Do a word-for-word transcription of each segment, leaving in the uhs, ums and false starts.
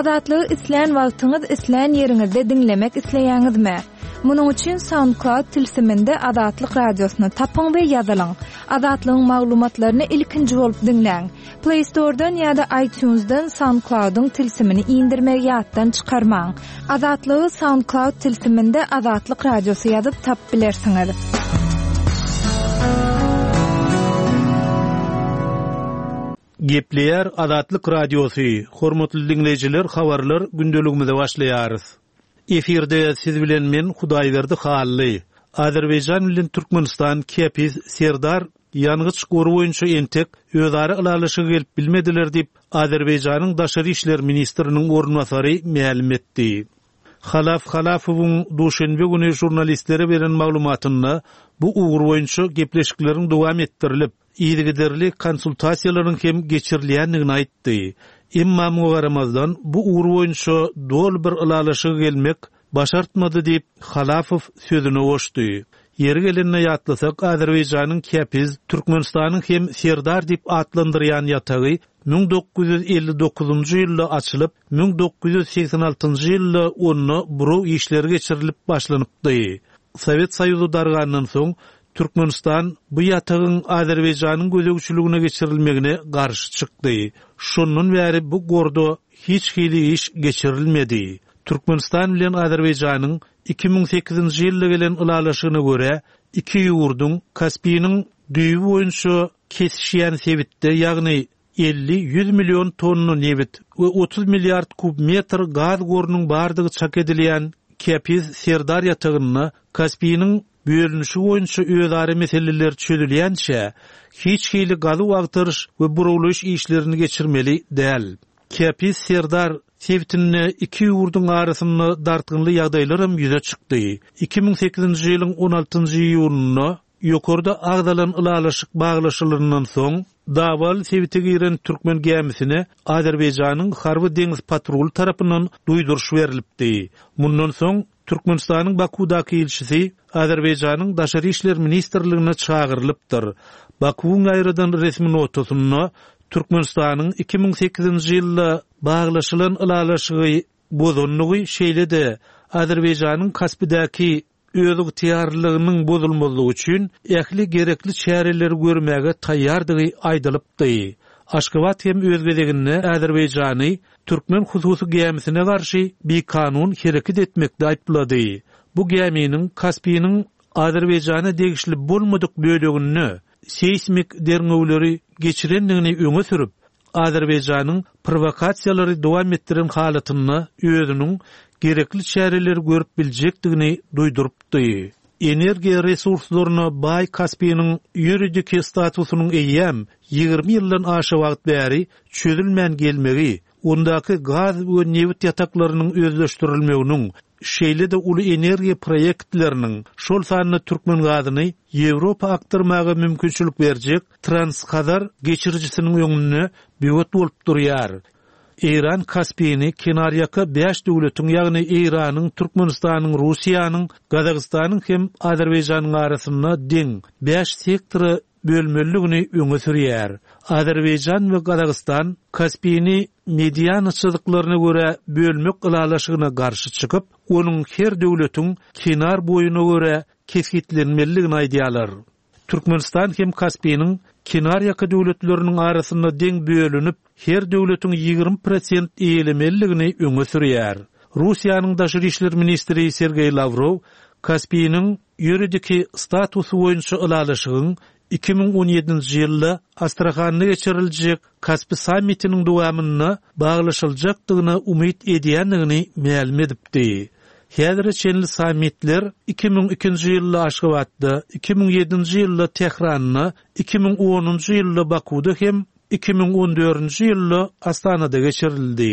Azatlygy isleýän wagtyňyz isleýän ýeriňizde dinlemek isleýäňizmi? Munuň üçin SoundCloud tilsiminde Azatlyk radiosyny tapyň we ýazylyň. Azatlygyň maglumatlaryny ilkinji bolup dinleň. Play Store'dan ýa-da iTunes'dan SoundCloud'un tilsimini indirmek ýatdan çykarmaň. Azatlygy SoundCloud tilsiminde Azatlyk radiosy ýazyp tap bilersiňiz. Gepleýär Azatlyk radiosy. Hormatly dinleýijiler, habarlar gündeligimizde başlaýarys. Efirde siz bilen men Hudaýberdi Hally. Azerbaýjan bilen Türkmenistan Kepiz Serdar ýangyç goru boýunça entek özari ılalyşy gelip bilmediler dip Azerbaýjanyň daşary işler ministriniň ornwasary ma'lum etdi. Halaf Halafowyň duşenbe güni jurnalistlere beren maglumatyny bu ugur boýunça gepleşikleriň dowam etdirilip, ýygyderli konsultasiýalaryň hem geçirilýändigini aýtdy. Emma mugaramazdan bu ugur boýunça dol bir ılalyşy gelmek başartmady diýip Halafow sözüne goşdy. Ýeri gelenine ýatlasak, Azerbaýjanyň Kepiz, Türkmenistanyň hem Serdar diýip atlandyrýan ýatagy bin dokuz yüz elli dokuzunjy ýylda açylyp, bin dokuz yüz seksen altynjy ýylda onu buru işleri geçirilip başlanypdy. Sowet Soýuzy dargandan soň Türkmenistan bu ýatagyň Azerbaýjanyň gözegçiligine geçirilmegine garşy çykdy. Şondan bäri bu gorda hiç hili iş geçirilmedi. Türkmenistan bilen Azerbaýjanyň iki bin sekizinji ýylda gelen ılalaşygyna göre iki ýurduň Kaspiynyň düýbi boýunça kesişýän sebitde, ýagny elli yüz milyon tonna neft we otuz milliard kub metr gaz gorunyň bardygy çak edilýän Kepiz Serdar ýatagyny Kaspiynyň bölünüşi boýunça özari meseleler çözülýänçe hiç hili gazy wagtyryş we buruluş işlerini geçirmeli däl. Kepiz Serdar sebitini iki ýurduň arasyny dartgynly ýagdaýlarym ýüze çykdy. iki bin sekizinji ýylyň on altynjy iýulyna ýokarda agdalan ılalaşyk baglaşylaryndan soň Dawal sebiti giren Türkmen gemisine Azerbaýjanyň Harby deňiz patrul tarapyndan duýduruş berilipdi. Mundan soň Türkmenistanyň Bakudaky elçisi Azerbaýjanyň daşary işler ministrligine çağırlypdyr. Bakuň aýrydan resmi notasyna Türkmenistanyň iki bin sekizinji ýylda baglaşylan ılalaşygy bozulmagy şeýlede Azerbaýjanyň Kaspydaky özüň tiýarlygynyň bozulmalygy üçin ähli gerekli çäreler görmäge taýýardygy aýdylypdy. Aşgabat hem öz gezeginde Azerbaýjany Türkmen hususy gemisine garşy bir kanun hereket etmekde aýtylady. Bu geminiň Kaspiynyň Azerbaýjana degişli bolmadyk bölegini seismik derňewleri geçirendigini öňe sürüp, Azerbaýjanyň provokasiýalary dowam etdiren halatyny özüniň gerekli çäreler görüp biljekdigini duýdurupdy. Energiýa resurslaryna baý Kaspiynyň ýuridik statusynyň eýem ýygrimi ýyldan aşy wagt bäri çözülmän gelmegi, ondaky gaz we neft ýataklarynyň özleşdirilmeginiň, şeýle-de uly energiýa proýektleriniň şol sanyny Türkmen gazyny Ýewropa aktyrmagy mümkinçilik berjek Transkazar geçirjisiniň öňüne böwet bolup durýar. İran Kaspiyni kenariyaka beş döwletiň, ýagny İranyň, Türkmenistanyň, Russiýanyň, Gazagystanyň hem Azerbaýjanyň arasynda deň beş sektory bölmeligini öňe sürýär. Azerbaýjan we Gazagistan Kaspiyni medianaçylyklaryna göre bölmek ılalaşygyna garşy çykyp, onuň her döwletiň kenar boýuna göre kesgitlenmeligini aýdýarlar. Türkmenistan hem Kaspiynyň kenar ýaka döwletleriniň arasynda deň bölünip, her döwletiň ýygrimi prosent eýlemeligini öňe sürýär. Russiýanyň daşary işler ministri Sergey Lavrov Kaspiynyň ýuridik statusy boýunça ılalaşygyň iki bin on ýedinji ýylda Astrahanyna geçiriljek Kaspy sammitiniň dowamyna baglaşyljakdygyna umyt edýändigini ma'lum edipdi. Häzir çenli sammitler iki bin ikinji ýylda Aşgabatda, iki bin ýedinji ýylda Tehranna, iki bin onunjy ýylda Bakuda hem iki bin on dördünjü ýylda Astanada geçirildi.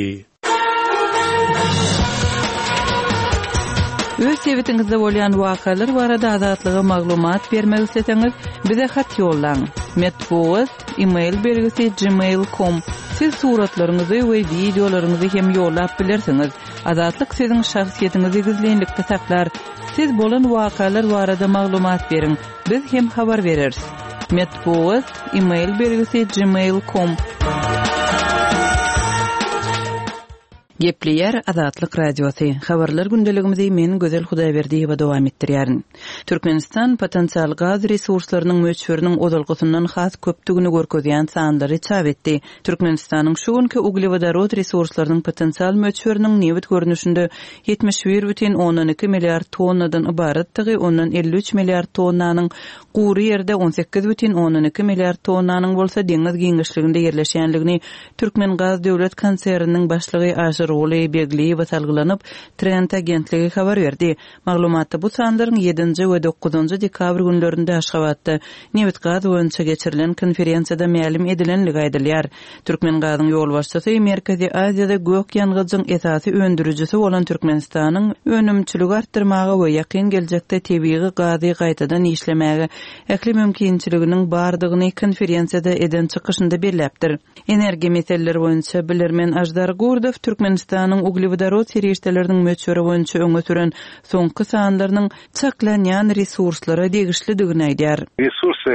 Öz sebitingizde bolýan wakalar barada azatlyga maglumat bermek isteseňiz, bize hat ýollaň. Metbuat email belgisi gmail nokta com. Siz suratlaryňyzy we videolaryňyzy hem ýollap bilersiňiz. Azatlyk siziň şahsiýetiňizi gizlenlikde saklar. Siz bolan wakalar barada maglumat beriň. Biz hem habar bereriz. Metbuat email belgisi gmail nokta com. Gepleyer Azatlyk Radiosu. Habarlar gündeligimizi men Gözel Hudaýberdiýew dowam etdirýärin. Türkmenistan potensial gaz resurslarynyň möçberiniň odalgysyndan has köpdigini görkezýän sanlary çap etdi. Türkmenistanyň şu günki uglevodorod resurslarynyň potensial möçberiniň nebit görnüşinde yetmiş bir бүтүн ондон эки milliard tonnadan ibaratdygy, ondan elli üç milliard tonnanyň gury ýerde on sekiz бүтүн ондон эки milliard tonnanyň bolsa deňiz giňişliginde ýerleşýänligini Türkmen Gaz Döwlet Konserniň başlygy Roly Begli we salgylanyp Trend agentligi habar berdi. Maglumatda bu sanlaryň yedinji we dokuzunji dekabr günlerinde Aşgabatda nebit gaz boýunça geçirilen konferensiýada ma'lum edilenligi aýdylýar. Türkmen gazyň ýol başçysy Merkezi Aziýada gök ýangyjyň esasy öndürüjisi bolan Türkmenistanyň önümçiligi artdyrmagy we ýakyn geljekde tebii gazy gaýtadan işlemäge ähli mümkinçiliginiň bardygyny konferensiýada eden çykyşynda belläpdir. Energiýa meseleleri boýunça bilermen Ajdar Gurdow Türkmenistanyň uglevodorod serişdeleriniň möçberi boýunça öňe süren soňky sanlarynyň çaklanýan resurslary degişlidigini aýdýar. Ресурсы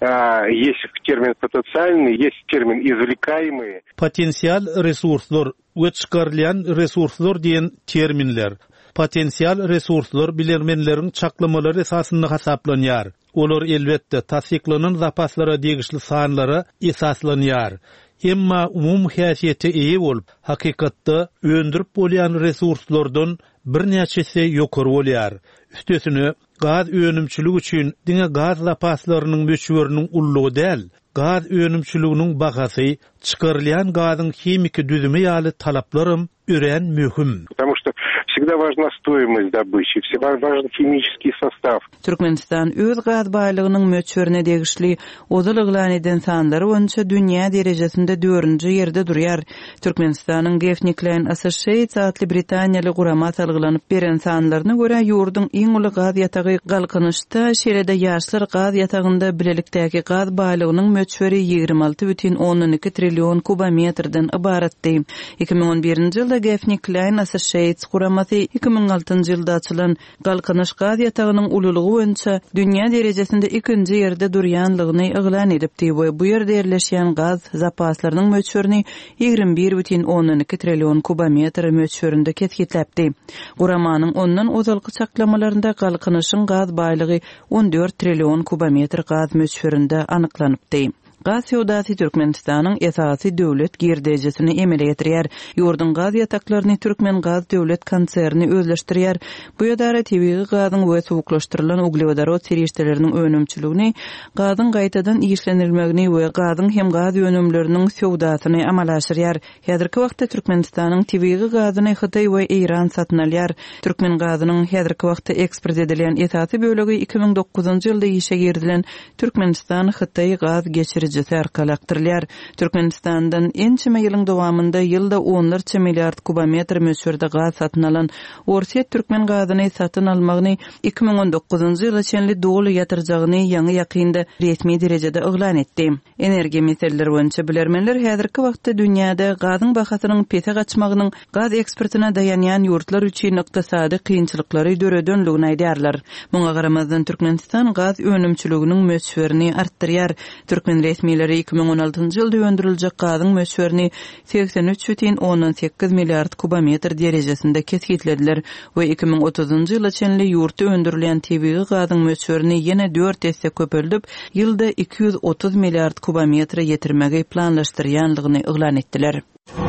есть термин потенциальный, есть термин извлекаемые. Потенsial resurslar we çykarylýan resurslar diýen terminler. Potensial resurslar bilermenleriň çaklamalary esasynda hasaplanýar. Olar elbetde tasdiklanan zapaslara degişli sanlara esaslanýar. Emma umum häsiýeti eýe bolup, hakykatda öndürip bolýan resurslardan bir näçesi ýokary bolýar. Üstesine gaz önümçiligi üçin diňe gaz zapaslarynyň möçberiniň ullugy däl, gaz önümçiliginiň bahasy çykarylýan gazyň hemiki düzümi ýaly talaplarym ören möhüm. Потому что всегда важна стоимость добычи, всегда важен химический состав. Türkmenistan öz gaz baýlygynyň möçberine degişli odal ýylan eden sanlary boýunça dünýä derejesinde dördünji ýerde durýar. Türkmenistanyň Gefniklein Associates adly Britaniýaly gurama salgylanyp beren sanlaryna görä ýurduň iň uly gaz ýatagy galkynışda şerede ýaşlar gaz ýatagynda bilelikdäki gaz baýlygynyň möçberi ýygrimi alty бүтүn ондон эки trillion kubometrden ibaratdy. iki ming on birinji ýylda Gefniklein Associates guramasy iki ming altynjy ýylda açylan galkynış gaz ýatagynyň ululugy boýunça dünýä derejesinde ikinji ýerde durýanlygyny eglan edipdi we bu ýerde ýerleşýän gaz zapaslarynyň möçberini ýygrimi bir бүтүn ондон эки trillion kubometr möçberinde ketgitläpdi. Guramanyň ondan ozalky çaklamalarynda galkynışyň gaz baýlygy on dört trillion kubometr gaz möçberinde anyklanypdy. Gaz ýowdasy Türkmenistanyň esasy döwlet girdejesini emele ýetirýär. Ýurdun gaz ýataklaryny Türkmen Gaz Döwlet Konserni özleşdirýär. Bu ýadara tebii gazyň we suwuklaşdyrylan uglevodorod serişdeleriniň önümçiligini, gazyň gaýtadan işlenilmegini we gazyň hem gaz önümleriniň ýowdasyny amalaşdyrýar. Häzirki wagtda Türkmenistanyň tebii gazyny Hytaý we Iran satyn alýar. Türkmen gazynyň häzirki wagtda eksport edilen esasy bölegi iki ming dokuzunji ýylda işe girdilen Türkmenistan Hytaý gaz geçiri serkalakdyrlar. Türkmenistandan ençime ýylyň dowamında ýylda onlarça milliard kubometr möçberde gaz satyn alan Orsiýet Türkmen gazyny satyn almagyny iki ming on dokuzunji ýyla çenli doly ýatyrjagyny ýaňy ýakynda resmi derejede eglan etdi. Energiýa meseleleri boýunça bilermenler häzirki wagtda dünýäde gazyň bahasynyň pete gaçmagynyň gaz eksportyna dayanýan ýurtlar üçin ykdysady kynçylyklary döredönligini aýdýarlar. Muňa garamazdan Türkmenistan gaz önümçiliginiň möçberini artdyrýar. Türkmen resmileri iki ming on altynjy ýylda öndüriljek gazyň möçberini seksen üç бүтүn ондон sekiz milliard kubometr derejesinde kesgitlediler we iki ming otuzunjy ýyla çenli ýurtda öndürilen tebii gazyň möçberini ýene dört esse köpeldip ýylda iki yüz otuz milliard kubometr ýetirmegi planlaşdyrýanlygyny eglan etdiler.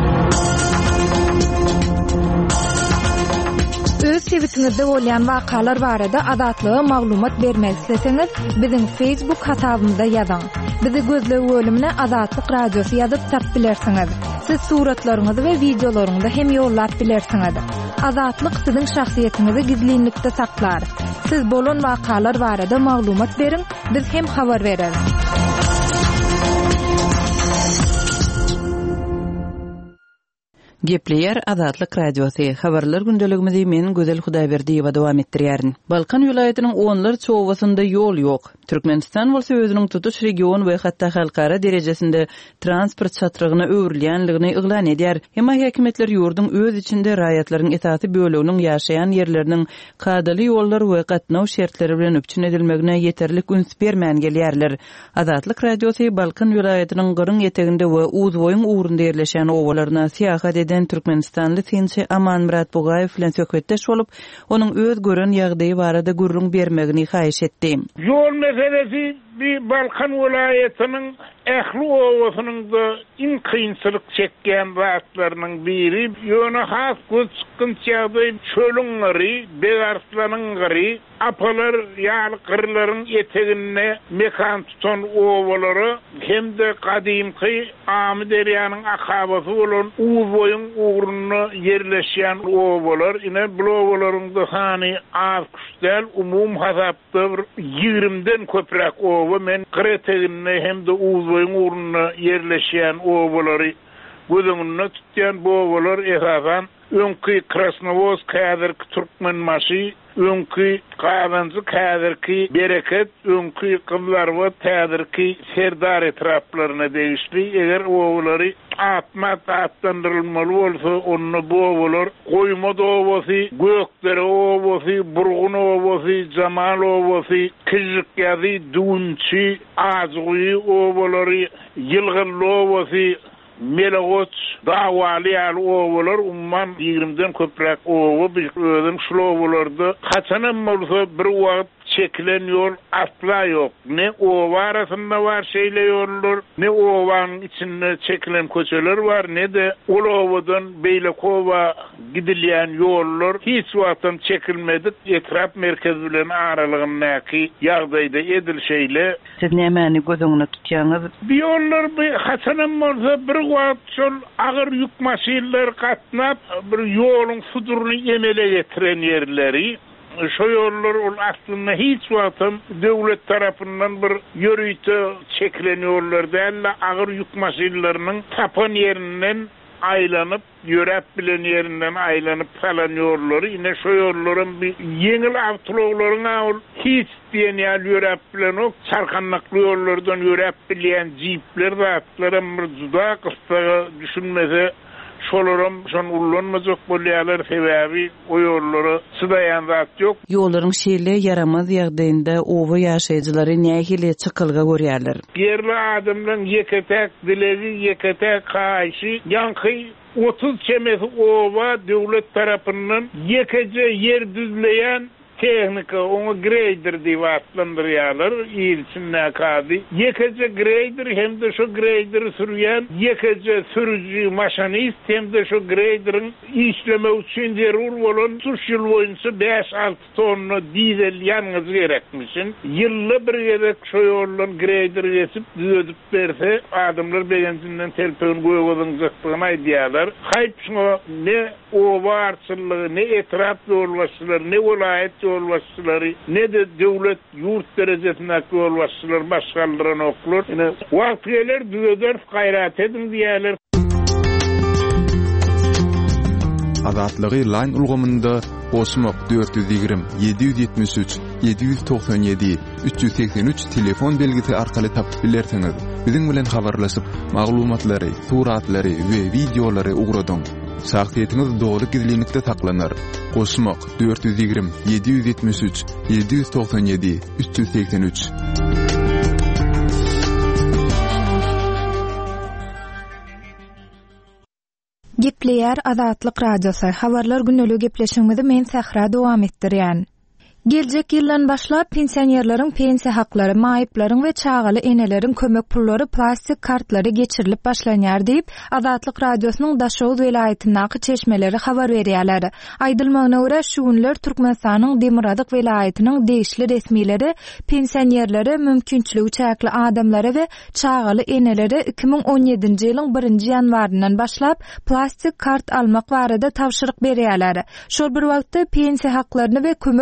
Öz sebitinizde bolýan wakalar barada adatlyga maglumat bermek isteseňiz, biziň Facebook hasabymyza ýazyň. Bizi gözlegi bölümine Azatlyk Radiosu ýazyp tap bilersiňiz. Siz suratlaryňyzy we videolaryňyzy hem ýollap bilersiňiz. Azatlyk siziň şahsiýetiniňizi gizlinlikde saklar. Siz bolan wakalar barada maglumat beriň, biz hem habar bereriz. Gepleyer Azatlyk Radiosu. Habarlar gündeligimizi men Gözel Hudaýberdiýew dowam etdirýärin. Balkan vilayatynyň onlarça owasynda ýol ýok. Türkmenistan bolsa özüniň tutuş region we hatda halkara derejesinde transport çatrygyny öwrülýänligini yglan edýär. Hema häkimetler ýurdun öz içinde raýatlaryň etaty bölüginiň ýaşaýan ýerleriniň kadaly ýollar we gatnaw şertleri bilen öpçün edilmegine ýeterlik üns bermän gelýärler. Azatlyk radiosy Balkan vilayatynyň gyryň ýeteginde we Uzboýun ugrunda ýerleşen owalaryna syýahat eden Türkmenistanly Tinçi Aman Murat Bugaýew bilen söhbetdeş bolup, onuň öz görän ýagdaýy barada gurrun bermegini haýyş etdi. Yol meselesi bir Balkan vilayatynyň ähli owasynyň da in kynçylyk çekýän wagtlarynyň biri. Ýöne has göz çykyn çağdaý çölüňleri, begarstlanyňları, apalar ýaly gyrlaryň etegine mekan tutan owalary hemde kadymky Amy derýanyň akabasy bolan Uzboýun ugruna ýerleşýän owalar, ine bu owalaryň da sany az küçdäl, umum hasapda ýigrimden köprek owa men Kretegine hemde Uzboýun ugruna ýerleşýän owalary gözüňde tutýan bu owalar esasan öňki Krasnovoz käderki Türkmenmaşy, öňki Qavanjy käderki Bereket, öňki Kızlarwat käderki Serdar etraplaryna degişli. Eger owalary atmat atlandyrylmaly bolsa, onu bu owalar Goýma owasy, Gökdere owasy, Burgun owasy, Jamal owasy, Kizlik ýazy, Dunçy, Azgy owalary, Ýylgyl owasy, Melagoç, Dawaly ýaly owalar umman ýigrimden köprek owa bir özüm şu owalarda haçanam bolsa bir wagt çekilen yol asla yok. Ne owa arasynda var şeýle ýollar, ne owanyň içinde çekilen köçeler var, ne de ol owadan Beýlekowa gidilýän ýollar hiç wagtdan çekilmedi. Etrap merkez bilen aralygyndaky ýagdaýda edilşeýle. Siz nämäni gözüňizde tutýaňyz? Bu ýollar bir haçanam bolsa bir wagt şol agyr ýük maşynlar gatnap bir ýoluň suduruny emele getiren ýerleri. Şu yollar ol aslında hiç wagtym döwlet tarapyndan bir ýörüýte çekilen ýollar däl, agyr ýük maşynlarynyň tapan ýerinden aýlanyp, ýörep bilen ýerinden aýlanyp falan ýollary, ine şu ýollarym bir ýeňil awtologlaryna ol hiç diýen ýal ýörep bilen ok çarkanlykly ýollardan ýörep bilen jipler wagtlarym bir juda kısa düşünmese şolaram şon ullanmajak bolýarlar sebäbi o ýollary sydaýan zat ýok. Ýollaryň şeýle yaramaz ýagdaýynda owa ýaşaýjylary nähili çykylga görýärler. Yerli adamlaryň ýeketek dilegi, ýeketek gaýşy, ýanky otuz çemesi owa döwlet tarapyndan ýekece ýer düzleýän tehnika, onu grader diýip atlandyrýarlar, ýylçynda kady. Ýekece grader hem de şu grader sürýän, ýekece sürüji maşinist hem de şu graderyň işleme üçin zerur bolan üç ýyl boýunça beş alty tonna dizel ýanyňyz gerekmişin. Ýylly bir gerek şu ýoldan grader geçip düzedip berse, adamlar begensinden telpön goýgodyň jykdygyny aýdýarlar. Haýp şo ne owa arçylygy, ne etrap ýolbaşçylary, ne welaýet ýolbaşçylary, ne de döwlet ýurt derejesindäki ýolbaşçylar başgallaryň oklar. Ine wagt geler düzeder gaýrat edin diýerler. Azatlygy line ulgamynda Osmok dört yüz ýigrim yedi yüz ýetmiş üç yedi yüz toksan ýedi üç yüz seksen üç telefon belgisi arkaly tapyp bilersiňiz. Biziň bilen habarlaşyp maglumatlary, suratlary we videolary ugradyň. Şahsiýetiniz dogry gizlilikde saklanır. Osmok dört yüz ýigrim yedi yüz ýetmiş üç yedi yüz toksan ýedi üç yüz seksen üç. Gepleýär Azatlyk radiosy. Habarlar günlük gepleşigimizi men Sahra dowam etdirýän. Geljek ýyldan başlap pensionerleriň pensiýa haklary, maýyplaryň we çagaly eneleriň kömek pullary plastik kartlary geçirilip başlanýar diýip Azatlyk radiosynyň Daşow welaýatyndaky çeşmeleri habar berýärler. Aýdylmagyna görä şu günler Türkmenistanyň Demiradyk welaýatynyň degişli resmileri pensionerlere mümkinçiligi çäkli adamlara we çagaly enelere iki ming on ýedinji ýylyň birinji ýanwaryndan başlap plastik kart almak barada tawşyryk berýärler. Şol bir wagtda pensiýa haklaryny we kömek pullaryny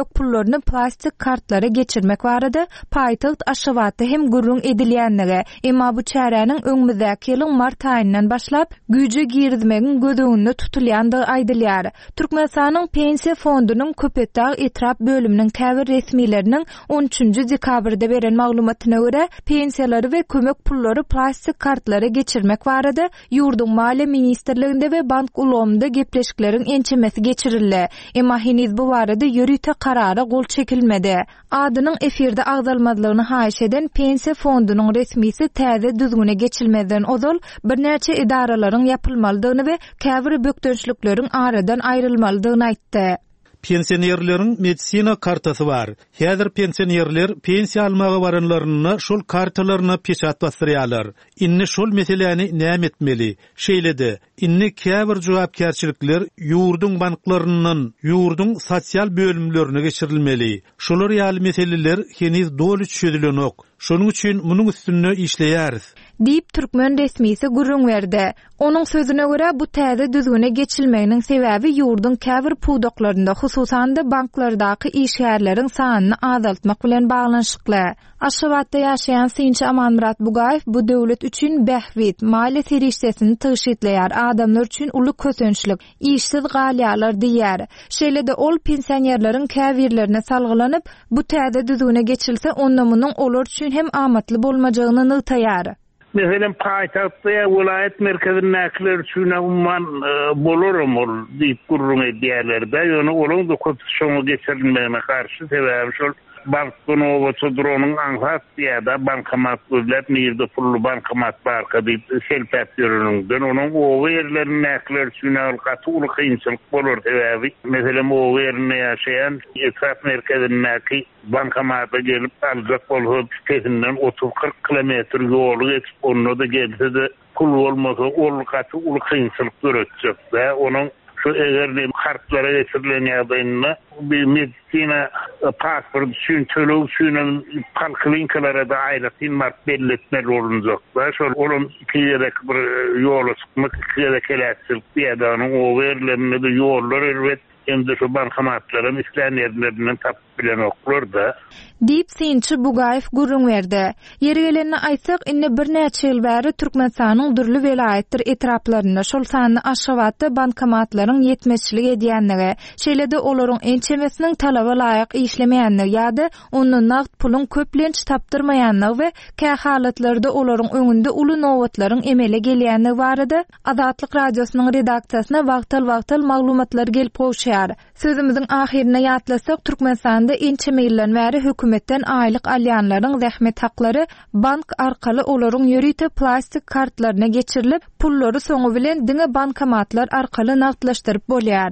pullarını plastik kartlara geçirmek barada paýtagyt Aşgabatda hem gurrun edilýändige, emma bu çäräniň öňümüzdäki ýylyň mart aýyndan başlap güýje girdmegiň gödeginde tutulýandygy aýdylýar. Türkmenistanyň pensiýa fondunyň Köpekdağ etrap bölüminiň käbir resmileriniň on üçünji dekabrda beren maglumatyna görä, pensiýalary we kömek pullary plastik kartlara geçirmek barada ýurdun Maliýe ministrliginde we bank ulgamynda gepleşikleriň ençemesi geçirildi. Emma heniz bu barada ýürüýte karara gol çekilmedi. Adynyň efirde agdalmadylygyny haýyş eden pensiýa fondunyň resmisi täze düzgüne geçilmeden ozal birnäçe idaralaryň yapylmalydygyny we käbir bökdönçlikleriň aradan aýrylmalydygyny aýtdy. Pensionerlerin medisina kartası var. Häzir pensionerler pensiya almagy baranlaryna şol kartalarına peçat bastyrýarlar. Inni şol meseleni näme etmeli? Şeýledi. Inni käbir jogapkärçilikler ýurdun banklarynyň, ýurdun sosial bölümlerine geçirilmeli. Şolar ýaly meseleler heniz dolu çözülenok. Şonuň üçin munyň üstünde işleýäris. Diýip türkmen resmisi gurrun berdi. Onuň sözüne görä bu täze düzgüne geçilmeginiň sebäbi ýurdun käbir puwdaklarynda, hususan da banklardaky işgärleriň sanyny azaltmak bilen baglanşykly. Aşgabatda ýaşaýan Sinçi Amanmurat Bugaýew bu döwlet üçin bähwit, maýly terişdesini tyş etleýär, adamlar üçin uly kösönçlik, işsiz galýalar diýär. Şeýle-de ol pensionerleriň käbirlerine salgylanyp, bu täze düzgüne geçilse onamynyň olar üçin hem amatly bolmajagyny nytaýar. Mesela paytahtda vilayet merkezindäkiler üçin umman bolurum ol diýip gurrun edýärler-de, ýöne olaň da köp şoňa geçirilmegine karşı sebäbi şol bankdan owaçydyronyň aňsat ýa-da bankomat özlep nirde pullu bankomat barka diýip selpät ýörününden onuň o yerlerini näkler üçin alqaty uly kynçylyk bolar sebäbi meselem o ýerine ýaşaýan etrap merkezindäki bankomata gelip aljak bolup kesinden otuz kırk kilometr ýol geçip onu da gelse de pul bolmasa alqaty uly kynçylyk göretjek we onuň şu egerli kartlara geçirilen ýagdaýynda bir medisina pasport üçin tölew üçin poliklinikalara da aýratyn mark belletmeli bolanjak. Şol olum iki ýerek bir ýola çykmak, iki ýerek eläçilik ýa-da o verilerine de ýollar elbet hem de şu bankomatlaryň işleýänlerinden tapyp bilen oklar da. Diýip Sinçi Bugaýew gurrun berdi. Ýeri gelenine aýtsak, indi bir näçe ýyl bäri Türkmenistanyň durly welaýetler etraplaryna şol sanyny Aşgabatda bankomatlaryň ýetmezçilik edýändigi, şeýle-de olaryň ençemesiniň talaba laýyk işlemeýändigi ýa-da onuň nagd pulun köplenç tapdyrmaýandygy we kä halatlarda olaryň öňünde uly nowatlaryň emele gelýändigi barada Azatlyk radiosynyň redaksiýasyna wagtal-wagtal maglumatlar gelip goşýar. Sözümizin ahirine ýatlasak, Türkmenistanda ençeme ýyldan bäri hökümetden aýlyk alýanlaryň zähmet haklary bank arkaly olaryň ýürüýte plastik kartlaryna geçirilip, pullary soňu bilen diňe bankomatlar arkaly nagdlaşdyryp bolýar.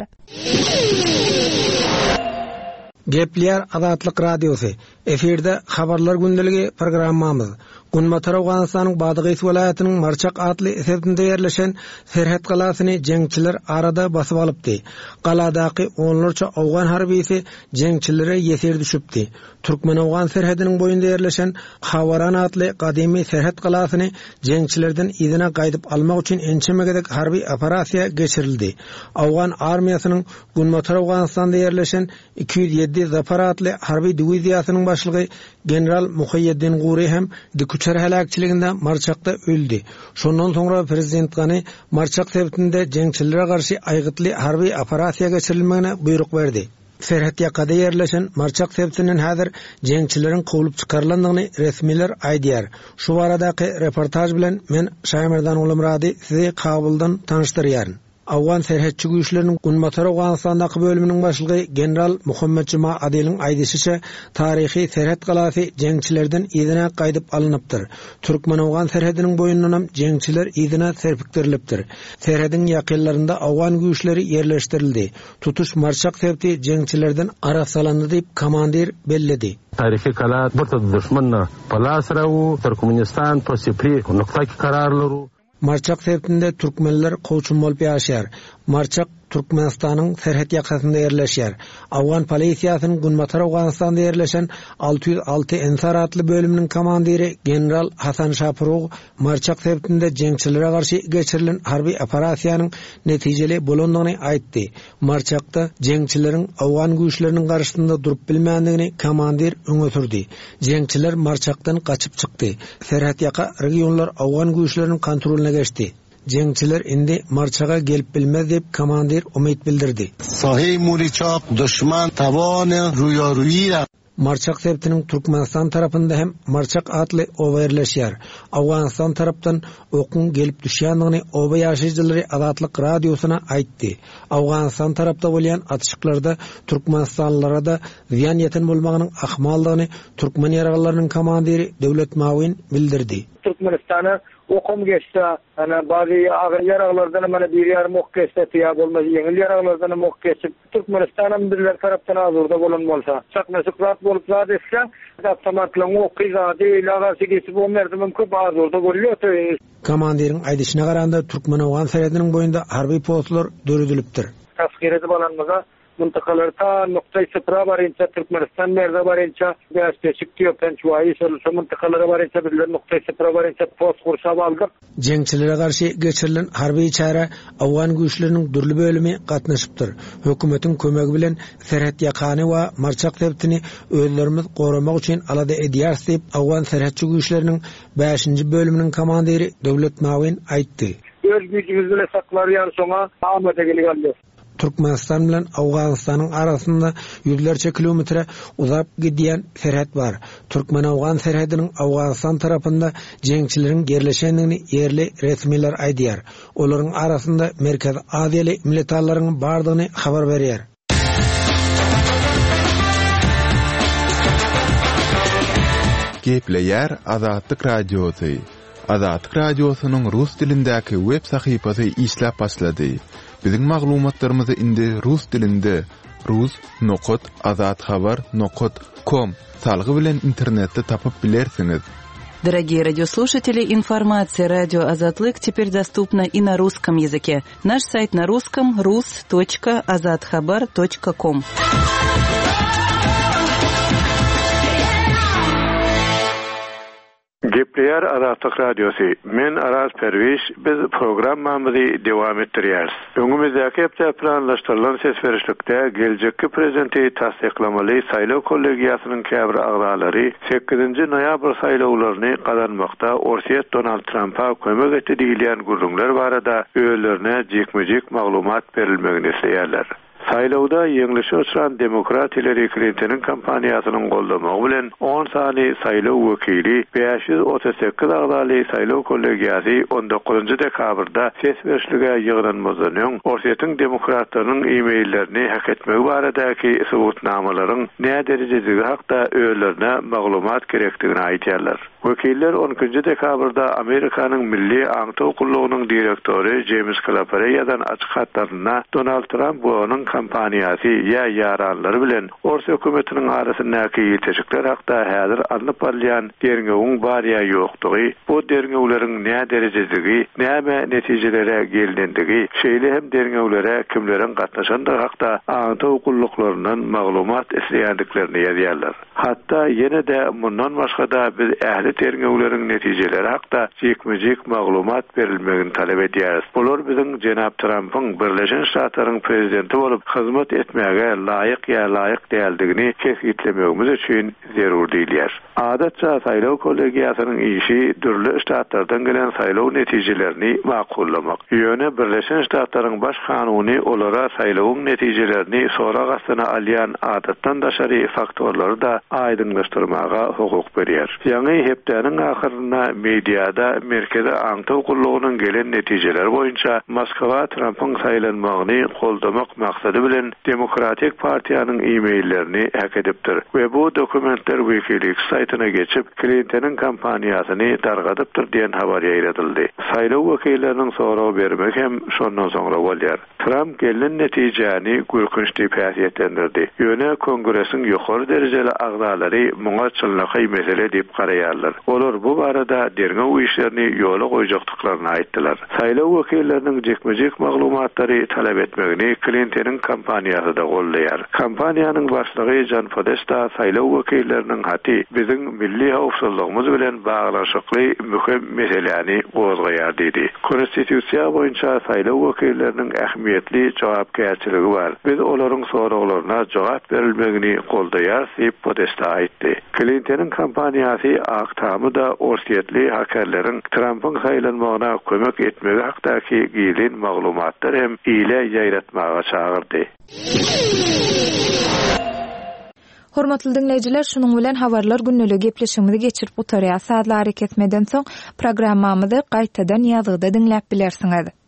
Gepler Azatlyk radiosu. Eferde habarlar gündeligi programmamız. Gunmatar Awganystanyň Badygy welaýatynyň Marçak adly eserde ýerleşen Serhet galasyny jeňçiler arada basyp alypdy. Galadaky onlarça Awgan harbisi jeňçilere ýeser düşüpdi. Türkmen Awgan serhediniň boýunda ýerleşen Hawaran adly gadymy Serhet galasyny jeňçilerden izine gaýdyp almak üçin ençemegedek harby operasiýa geçirildi. Awgan armiýasynyň Gunmatar Awganystanda ýerleşen iki yüz yedi Zafar adly harby diwiziýasynyň başlygy general Muhayyeddin Guri hem Dikuçar helakçiliginde Marçakda öldü. Şondan sonra prezident Gany Marçak sebitinde jeňçilere karşı aýgytly harby operasiýa geçirilmegine buyruk berdi. Serhet ýakada ýerleşen Marçak sebitinin häzir jeňçileriň gowylyp çykarlandygyny resmiler aýdýar. Şu baradaky reportaj bilen men Şaýmerdan Ulumrady sizi Kabuldan tanıştyrýaryn. Awgan serhetçi güýçleriniň Gunmatar Awganystandaky bölüminiň başlygy general Muhammed Juma Adylyň aýdysyça taryhy Serhet galasy jeňçilerden izine gaýdyp alynıpdyr. Türkmen Awgan serhediniň boýundan jeňçiler izine serpikdirilipdir. Serhediň ýakynlarynda Awgan güýçleri ýerleşdirildi. Tutuş Marçak sebti jeňçilerden ara salandy diýip komandir belledi. Taryhy kala bir düşmanna palasraw Türkmenistan posipri noktaki kararlary Marçak sebtinde Türkmenler goçun bolup ýaşaýar. Marçak Türkmenistanyň serhet ýakasynda ýerleşýär. Awgan polisiýasynyň Gunmatar Awganystanda ýerleşen alty yüz alty Ensar atly bölüminiň komandiri general Hasan Şapurow marçak sebäpinde jeňçilere garşy geçirilen harby operasiýanyň netijeli bolandygyny aýtdy. Marçakda jeňçileriň Awgan güýçleriniň garşysynda durup bilmändigini komandir öňe sürdi. Jeňçiler marçakdan gaçyp çykdy. Serhet ýaka regionlar Awgan güýçleriniň kontrolyna geçdi. Jeňçiler indi marçaga gelip bilmez dep komandir umyt bildirdi. Sahy Muriçap düşman tabany ruýaruýa Marçak sebäpiniň Türkmenistan tarapynda hem marçak atly oba ýerleşýär. Awganistan tarapdan okun gelip düşýändigini oba ýaşaýjylary Azatlyk radiosyna aýtdy. Awganistan tarapda bolýan atışyklarda Türkmenistanlylara da ziýan ýeten bolmagynyň ahmaldygyny Türkmen ýaragalarynyň komandiri Döwlet Mawin bildirdi. Türkmenistana okum geçti. Ana bazı ağır yaraglardan mana bir yarım ok geçti ya bolmaz. Ýeňil yaraglardan ok geçip Türkmenistan'ın birler tarapdan azurda bolan bolsa, çakmasyk rat bolup zat etse, avtomatlaryň ok zady ilagasy geçip o merdimem köp azurda bolýar. Komandiriň aýdyşyna garanda Türkmen-Awgan serediniň boýunda harby postlar döredilipdir. Taskireti bolanmaga mintakalar ta noktay sıfıra barınca Türkmenistan merde barınca beşik diyor pençuayı sorulsa mintakalara barınca birler noktay sıfıra barınca post kursa aldık. Jeňçilere garşy geçirilen harby çara Awgan güýçleriniň dürli bölümi gatnaşypdyr. Hökümetiň kömegi bilen serhet ýakany we marçak sebäpini özlerimiz goramak üçin alada edýärs diýip Awgan serhetçi güýçleriniň beşinji bölüminiň komandiri Döwlet Mawin aýtdy. Öz güýçimiz bilen saklarýan soňa amada gelýär. Türkmenistan bilen Awganystanyň arasynda yüzlerce kilometre uzap gidýän serhet bar. Türkmen-Awgan serhediniň Awganystan tarapynda jeňçileriň yerleşendigini ýerli resmiler aýdýar. Olaryň arasynda Merkez Aziýaly milletlarynyň bardygyny habar berýär. Gepleýär Azatlyk radiosy. Azatlyk radiosynyň rus dilindäki web sahypasy işläp başlady. Biziň maglumatlarymyzy indi rus dilinde rus nokot azatxabar nokot com salgy bilen internetde tapyp bilersiňiz. Дорогие радиослушатели, информация «Радио Азатлык» теперь доступна и на русском языке. Наш сайт на русском рус точка азатхабар точка ком. Gepleýär Azatlyk radiosy. Men Araz Perwiş, biz programmamyzy dowam etdirýäris. Öňümizdäki hepde planlaşdyrylan ses berişlikde geljekki prezidenti tasdiklamaly saýlaw kollegiýasynyň käbir agzalary sekizinji noýabr saýlawlaryny gazanmakda Orsiýet Donald Trump'a kömek etdi diýilýän gurrunlar barada öýlerine jekmejek maglumat berilmegini isleýärler. Saýlawda ýeňilişe uçuran Demokrat Hillary Clinton'ın kampaniýasynyň gollamagy bilen on sany saýlaw wekili beş yüz otuz sekiz agdaly saýlaw kollegiýasy on dokuzunji dekabrda ses berişlige ýygranmazanyň Orsiýetiň demokratlarynyň e-maillerini hak etmegi baradaky subutnamalaryň näme derejedäki hakda öýlerine maglumat gerekdigini aýtýarlar. Wekiller onuncu dekabrda Amerikanyň Milli Aňtaw Gullugynyň direktori James Clapper'e ýazan açyk hatlaryna Donald Trump bu onuň kampaniýasy ýa ýaranlary bilen Orsiýa hökümetiniň arasyndaky ýetişikler hakda häzir alınıp barýan derňegiň bar ýa ýokdugy, bu derňegleriň näme derejedäki, näme netijelere geldendigi, şeýle hem derňeglere kimleriň gatnaşandygy hakda Aňtaw Gulluklarynyň maglumat isleýändiklerini ýazýarlar. Hatda ýene-de mundan başga da biz ähli derňegleriň netijeleri hakda jekmejek maglumat berilmegini talap edýäris. Bular biziň Jenap Trump'yň Birleşen Ştatlaryň prezidenti bolup hyzmat etmäge laýyk ýa laýyk däldigini kesgitlemegimiz üçin zerur diýilýär. Adatça saýlaw kollegiýasynyň işi dürli ştatlardan gelen saýlaw netijelerini makullamak. Ýöne Birleşen Ştatlaryň baş kanuny olara saýlawyň netijelerini sonra gastyna alýan adatdan daşary faktorlary da aýdynlaşdyrmaga hukuk berýär. Ýa-ni hepdeniň ahyryna mediada Merkez Aňtaw Gullugynyň gelen netijeler boýunça Moskwa Trump'yň saýlanmagyny goldamak maksady ýaşaýany bilen Demokratik Partiýanyň e-maillerini hak edipdir we bu dokumentler Wikileaks saytyna geçip Clinton'ın kampaniýasyny dargadypdyr diýen habar ýaýradyldy. Saýlaw wekilleriniň sorag bermek hem şondan soňra bolýar. Trump gelin netijäni gürkünç diýip häsiýetlendirdi. Ýöne Kongresiň ýokary derejeli agdalary muňa çylnaky mesele diýip garaýarlar. Olar bu barada derňe bu işlerini ýola goýjakdyklaryny aýtdylar. Saýlaw wekilleriniň jekmejek maglumatlary talap etmegini Clinton'ın kampaniýasy da gollaýar. Kampaniýanyň başlygy John Podesta saýlaw wekilleriniň haty biziň milli howpsuzlygymyz bilen baglanşykly mühim meseleni gozgaýar dedi. Konstitusiýa boýunça saýlaw wekilleriniň ähmiýetli jogapkärçiligi bar. Biz olaryň soraglaryna jogap berilmegini goldaýar diýip Podesta aýtdy. Clinton'ın kampaniýasy aktamı da orsiýetli hakerleriň Trump'yň saýlanmagyna kömek etmegi hakdaky gilin maglumatlar hem ile ýaýratmaga çagyrdy. Hormatly dinleyijiler, şunuň bilen habarlar günnälik gepleşigimizi geçirip gutarýar. Saatlar hareket etmeden soň programmamyzy gaýtadan ýazgyda dinläp bilersiňiz.